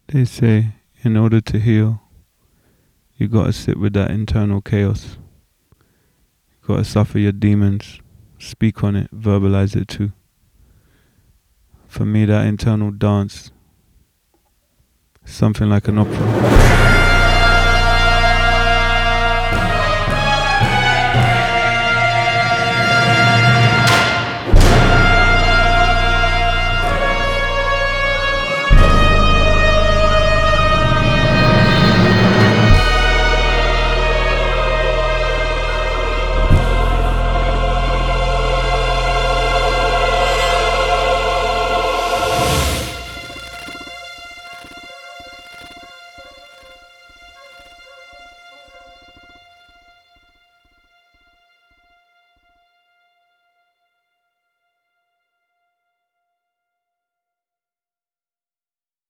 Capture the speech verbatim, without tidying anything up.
They say in order to heal, you gotta sit with that internal chaos. You gotta suffer your demons, speak on it, verbalize it too. For me, that internal dance, something like an opera.